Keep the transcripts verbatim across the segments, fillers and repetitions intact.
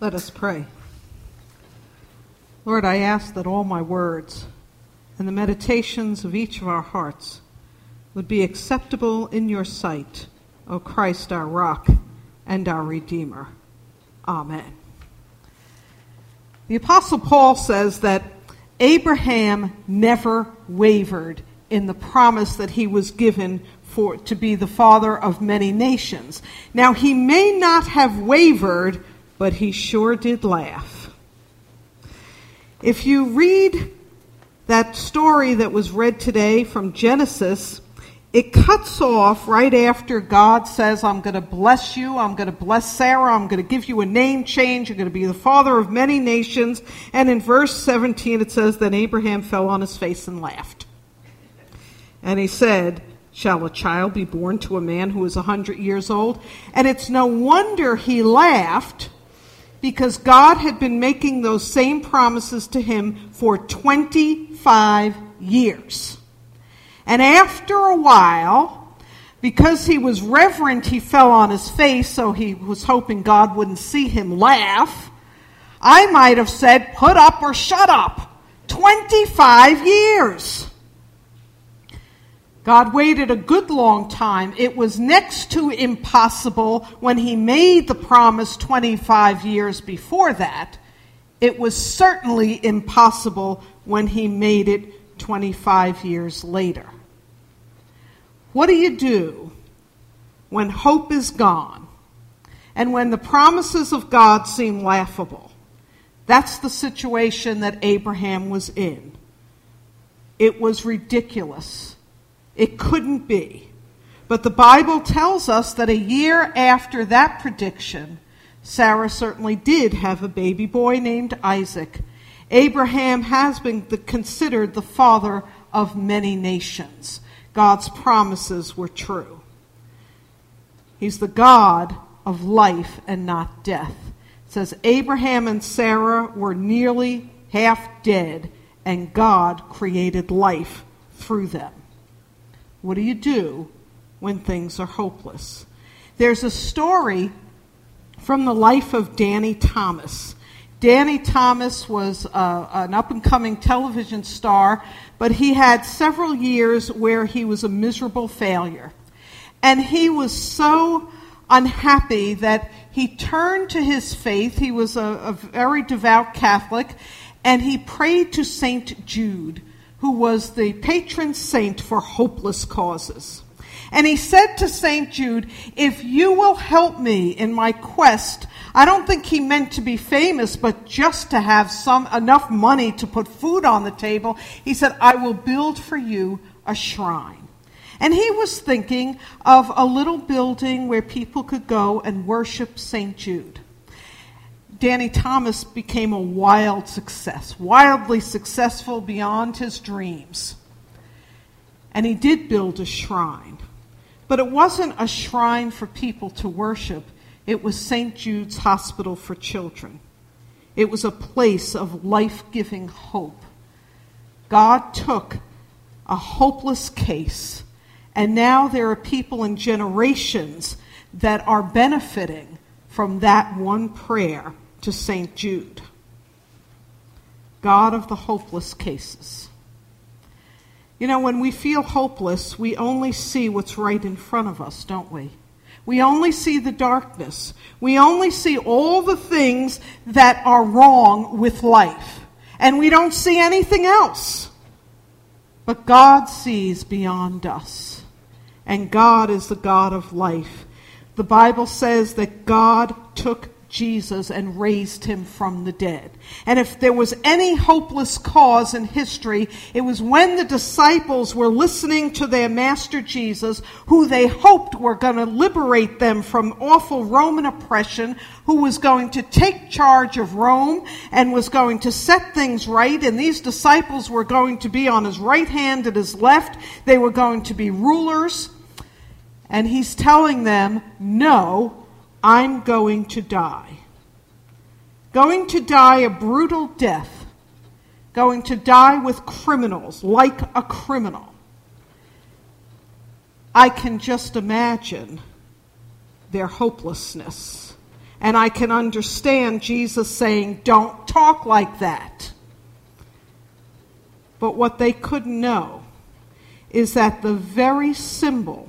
Let us pray. Lord, I ask that all my words and the meditations of each of our hearts would be acceptable in your sight, O Christ, our rock and our Redeemer. Amen. The Apostle Paul says that Abraham never wavered in the promise that he was given for to be the father of many nations. Now, he may not have wavered, but he sure did laugh. If you read that story that was read today from Genesis, it cuts off right after God says, I'm going to bless you, I'm going to bless Sarah, I'm going to give you a name change, you're going to be the father of many nations. And in verse seventeen it says, then Abraham fell on his face and laughed. And he said, shall a child be born to a man who is a hundred years old? And it's no wonder he laughed, because God had been making those same promises to him for twenty-five years. And after a while, because he was reverent, he fell on his face, so he was hoping God wouldn't see him laugh. I might have said, put up or shut up. twenty-five years. God waited a good long time. It was next to impossible when he made the promise twenty-five years before that. It was certainly impossible when he made it twenty-five years later. What do you do when hope is gone and when the promises of God seem laughable? That's the situation that Abraham was in. It was ridiculous. It couldn't be. But the Bible tells us that a year after that prediction, Sarah certainly did have a baby boy named Isaac. Abraham has been considered the father of many nations. God's promises were true. He's the God of life and not death. It says Abraham and Sarah were nearly half dead, and God created life through them. What do you do when things are hopeless? There's a story from the life of Danny Thomas. Danny Thomas was uh, an up-and-coming television star, but he had several years where he was a miserable failure. And he was so unhappy that he turned to his faith. He was a, a very devout Catholic, and he prayed to Saint Jude, who was the patron saint for hopeless causes. And he said to Saint Jude, if you will help me in my quest, I don't think he meant to be famous, but just to have some enough money to put food on the table, he said, I will build for you a shrine. And he was thinking of a little building where people could go and worship Saint Jude. Danny Thomas became a wild success, wildly successful beyond his dreams. And he did build a shrine. But it wasn't a shrine for people to worship. It was Saint Jude's Hospital for Children. It was a place of life-giving hope. God took a hopeless case, and now there are people in generations that are benefiting from that one prayer to Saint Jude. God of the hopeless cases. You know, when we feel hopeless, we only see what's right in front of us, don't we? We only see the darkness. We only see all the things that are wrong with life. And we don't see anything else. But God sees beyond us. And God is the God of life. The Bible says that God took Jesus and raised him from the dead. And if there was any hopeless cause in history, it was when the disciples were listening to their master Jesus, who they hoped were going to liberate them from awful Roman oppression, who was going to take charge of Rome and was going to set things right. And these disciples were going to be on his right hand and his left. They were going to be rulers. And he's telling them, no, I'm going to die. Going to die a brutal death. Going to die with criminals, like a criminal. I can just imagine their hopelessness. And I can understand Jesus saying, don't talk like that. But what they couldn't know is that the very symbol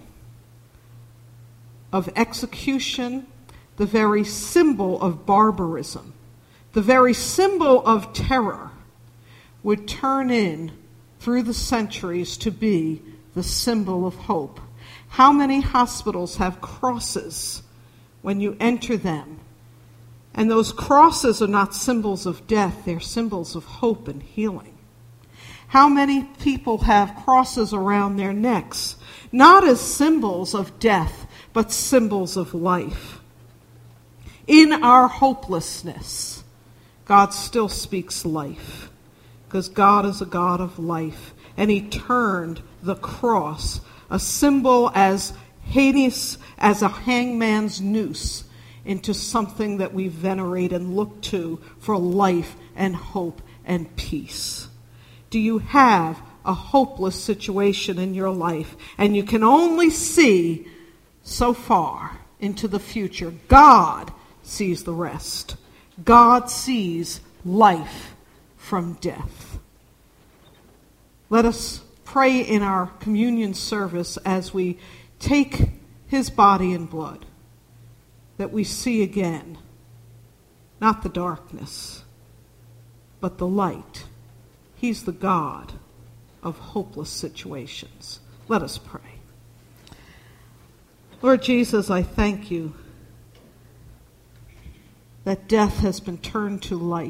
of execution, the very symbol of barbarism, the very symbol of terror would turn in through the centuries to be the symbol of hope. How many hospitals have crosses when you enter them? And those crosses are not symbols of death, they're symbols of hope and healing. How many people have crosses around their necks, not as symbols of death, but symbols of life? In our hopelessness, God still speaks life, because God is a God of life, and he turned the cross, a symbol as heinous as a hangman's noose, into something that we venerate and look to for life and hope and peace. Do you have a hopeless situation in your life, and you can only see so far into the future? God sees the rest. God sees life from death. Let us pray in our communion service as we take his body and blood, that we see again, not the darkness, but the light. He's the God of hopeless situations. Let us pray. Lord Jesus, I thank you that death has been turned to life,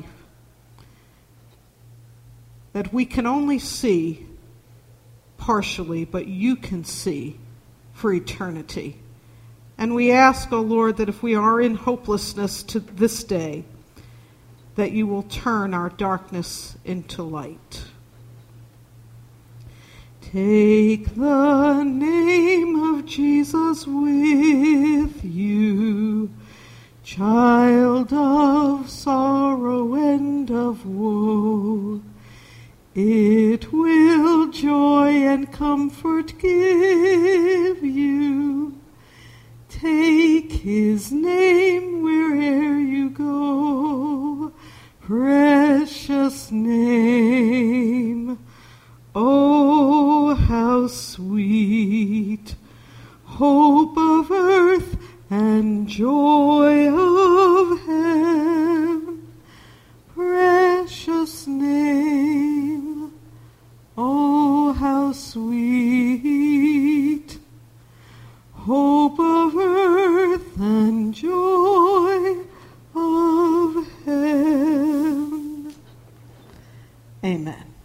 that we can only see partially, but you can see for eternity. And we ask, O Lord, that if we are in hopelessness to this day, that you will turn our darkness into light. Take the name of Jesus with you, child of sorrow and of woe. It will joy and comfort give you. Take his name where'er you go. Precious name, oh, how sweet, hope of earth and joy of heaven. Precious name, oh, how sweet, hope of earth and joy of heaven. Amen.